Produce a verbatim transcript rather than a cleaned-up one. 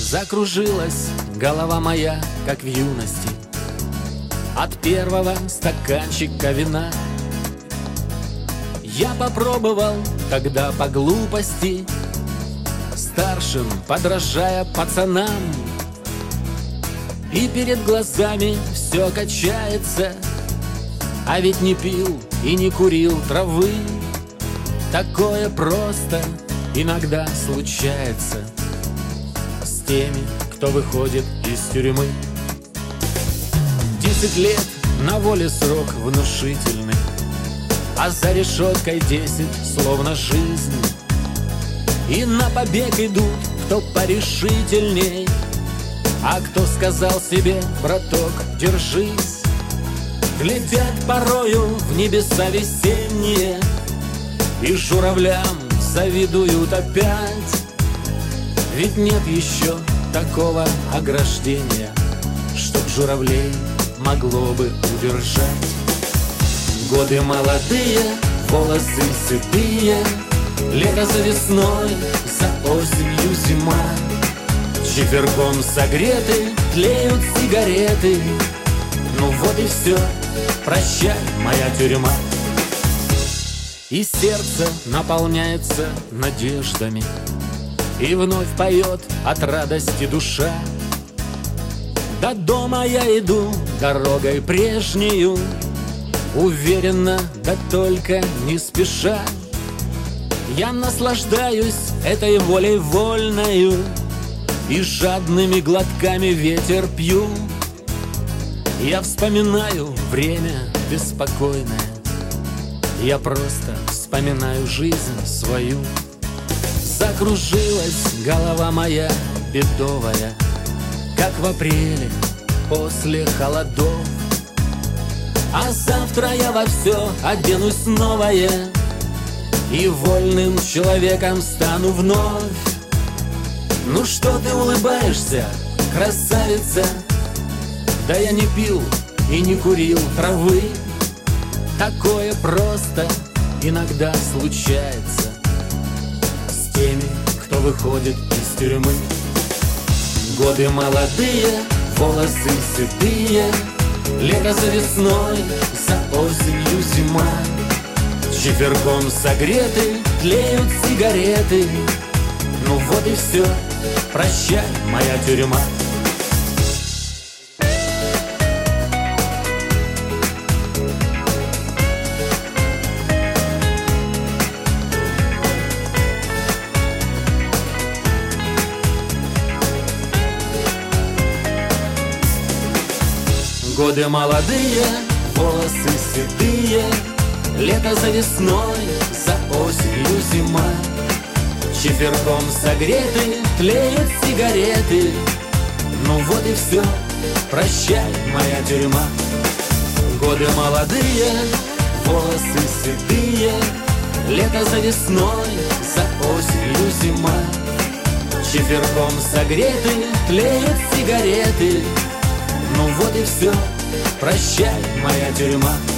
Закружилась голова моя, как в юности, от первого стаканчика вина. Я попробовал тогда по глупости, старшим подражая пацанам. И перед глазами все качается, а ведь не пил и не курил травы. Такое просто иногда случается с теми, кто выходит из тюрьмы. Десять лет на воле срок внушительный, а за решеткой десять, словно жизнь. И на побег идут, кто порешительней, а кто сказал себе: браток, держись. Глядят порою в небеса весенние и журавлям завидуют опять. Ведь нет еще такого ограждения, чтоб журавлей могло бы удержать. Годы молодые, волосы седые, лето за весной, за осенью зима. Чиферком согреты, тлеют сигареты. Ну вот и все, прощай, моя тюрьма. И сердце наполняется надеждами, и вновь поет от радости душа. До дома я иду дорогой прежнею, уверенно, да только не спеша. Я наслаждаюсь этой волей вольною и жадными глотками ветер пью. Я вспоминаю время беспокойное, я просто вспоминаю жизнь свою. Закружилась голова моя бедовая, как в апреле после холодов. А завтра я во все оденусь новое и вольным человеком стану вновь. Ну что ты улыбаешься, красавица? Да я не пил и не курил травы. Такое просто иногда случается с теми, кто выходит из тюрьмы. Годы молодые, волосы седые, лето за весной, за осенью зима. Чиферком согреты, тлеют сигареты. Ну вот и все, прощай, моя тюрьма. Годы молодые, волосы седые, лето за весной, за осенью зима. Чиферком согреты, тлеют сигареты. Ну вот и все, прощай, моя тюрьма. Годы молодые, волосы седые, лето за весной, за осенью зима. Чиферком согреты, тлеют сигареты. Ну вот и все, прощай, моя тюрьма.